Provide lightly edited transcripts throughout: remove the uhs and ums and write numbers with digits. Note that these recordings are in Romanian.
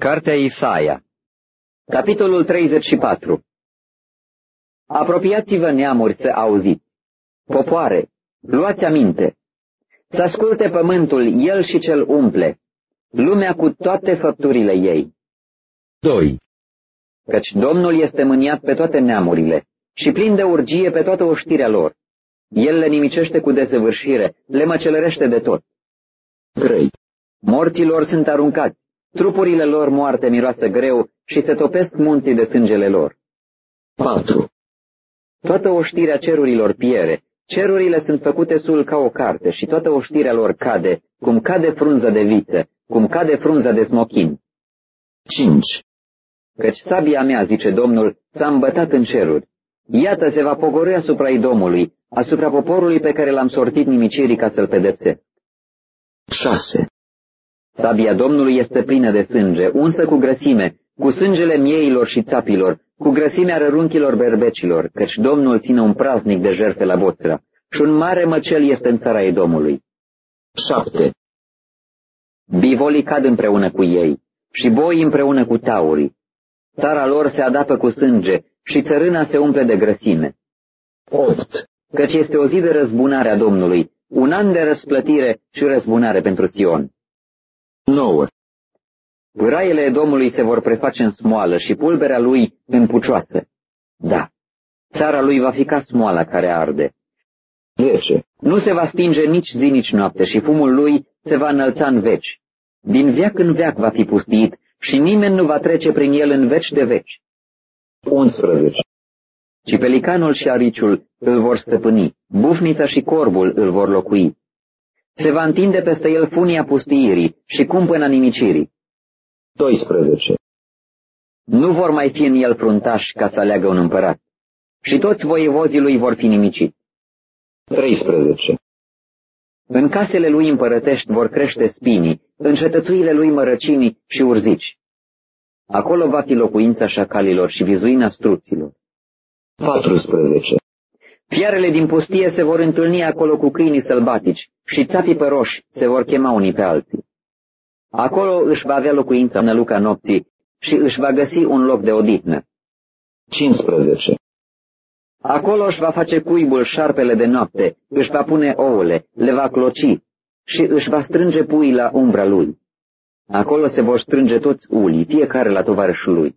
Cartea Isaia, capitolul 34. Apropiați-vă, neamuri, să auziți. Popoare, luați aminte. Să asculte pământul, el și cel umple, lumea cu toate făpturile ei. 2. Căci Domnul este mâniat pe toate neamurile și plin de urgie pe toată oștirea lor. El le nimicește cu desăvârșire, le măcelărește de tot. 3. Morții lor sunt aruncați, trupurile lor moarte miroasă greu și se topesc munții de sângele lor. 4. Toată oștirea cerurilor piere, cerurile sunt făcute sul ca o carte și toată oștirea lor cade, cum cade frunza de viță, cum cade frunza de smochin. 5. Căci sabia mea, zice Domnul, s-a îmbătat în ceruri. Iată, se va pogorî asupra Idomului, asupra poporului pe care l-am sortit nimicirii ca să-l pedepsesc. 6. Sabia Domnului este plină de sânge, unsă cu grăsime, cu sângele mieilor și țapilor, cu grăsimea rărunchilor berbecilor, căci Domnul ține un praznic de jertfe la Boțra și un mare măcel este în țara Edomului. 7. Bivolii cad împreună cu ei și boii împreună cu taurii. Țara lor se adapă cu sânge și țărâna se umple de grăsime. 8. Căci este o zi de răzbunare a Domnului, un an de răsplătire și răzbunare pentru Sion. 9. Raiele Edomului se vor preface în smoală și pulberea lui în pucioasă. Da, țara lui va fi ca smoala care arde. 10. Nu se va stinge nici zi, nici noapte și fumul lui se va înălța în veci. Din veac în veac va fi pustiit și nimeni nu va trece prin el în veci de veci. 11. Ci pelicanul și ariciul îl vor stăpâni, bufnița și corbul îl vor locui. Se va întinde peste el funia pustiirii și cumpăna nimicirii. 12. Nu vor mai fi în el fruntași ca să aleagă un împărat, și toți voievozii lui vor fi nimiciți. 13. În casele lui împărătești vor crește spinii, în cetățuile lui mărăcinii și urzici. Acolo va fi locuința șacalilor și vizuina struților. 14. Fiarele din pustie se vor întâlni acolo cu câinii sălbatici și țapii păroși se vor chema unii pe alții. Acolo își va avea locuința năluca nopții și își va găsi un loc de odihnă. 15. Acolo își va face cuibul șarpele de noapte, își va pune ouăle, le va cloci și își va strânge puii la umbra lui. Acolo se vor strânge toți ulii, fiecare la tovarășul lui.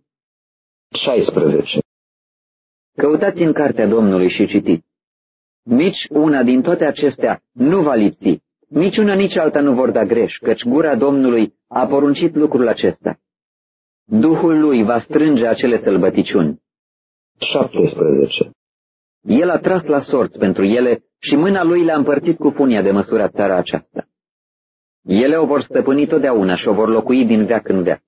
16. Căutați în cartea Domnului și citiți. Nici una din toate acestea nu va lipsi, nici una, nici alta nu vor da greș, căci gura Domnului a poruncit lucrul acesta. Duhul lui va strânge acele sălbăticiuni. 17. El a tras la sorți pentru ele și mâna lui le-a împărțit cu funia de măsurat țara aceasta. Ele o vor stăpâni totdeauna și o vor locui din veac în veac.